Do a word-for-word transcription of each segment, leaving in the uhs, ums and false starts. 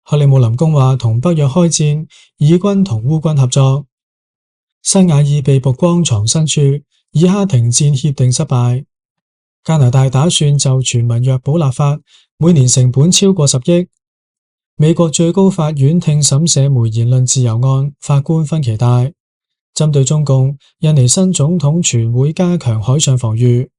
克里姆林宮話同北約開戰，以軍同烏軍合作。西瓦爾被曝光藏身處，以哈停戰協定失敗。加拿大打算就全民藥保立法，每年成本超過十億。美國最高法院聽審社媒言論自由案，法官分歧大。針對中共，印尼新總統傳會加強海上防禦。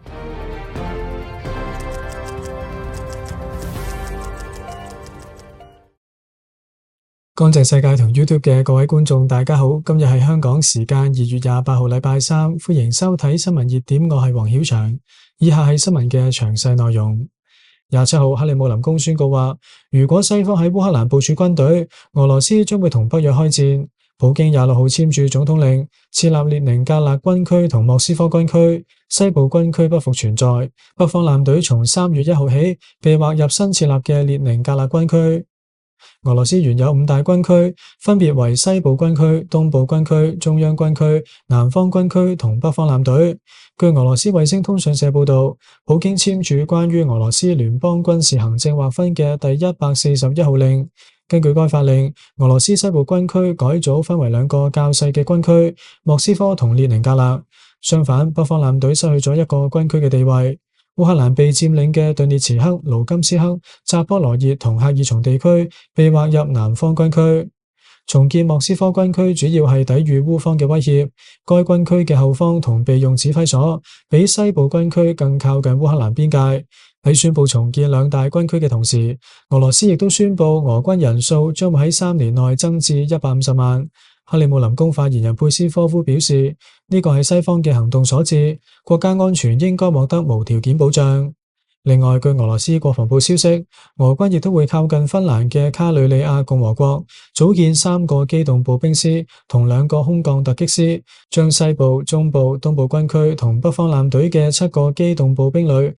乾淨世界同 YouTube 嘅各位觀眾，大家好，今日係香港時間二月廿八號，禮拜三，歡迎收睇新聞熱點，我係黃曉翔。以下係新聞嘅詳細內容。廿七號，克里姆林宮宣告話，如果西方喺烏克蘭部署軍隊，俄羅斯將會同北約開戰。普京廿六號簽署總統令，設立列寧格勒軍區同莫斯科軍區，西部軍區不復存在。北方艦隊從三月一號起被劃入新設立嘅列寧格勒軍區。俄羅斯原有五大軍區，分別為西部軍區、東部軍區、中央軍區、南方軍區同北方艦隊。據俄羅斯衛星通訊社報道，普京簽署關於俄羅斯聯邦軍事行政劃分嘅第一百四十一號令。根據該法令，俄羅斯西部軍區改組分為兩個較細嘅軍區，莫斯科同列寧格勒。相反，北方艦隊失去咗一個軍區嘅地位。烏克蘭被佔領嘅頓涅茨克、盧甘斯克、扎波羅熱同赫爾松地區被劃入南方軍區。重建莫斯科軍區主要係抵禦烏方嘅威脅。該軍區嘅後方同備用指揮所比西部軍區更靠近烏克蘭邊界。喺宣布重建兩大軍區嘅同時，俄羅斯亦都宣布俄軍人數將會喺三年內增至一百五十萬。克里姆林宮發言人佩斯科夫表示，呢個係西方嘅行動所致，國家安全應該獲得無條件保障。另外，據俄羅斯國防部消息，俄軍亦都會靠近芬蘭嘅卡里里亞共和國，組建三個機動步兵師同兩個空降突擊師，將西部、中部、東部軍區同北方艦隊嘅七個機動步兵旅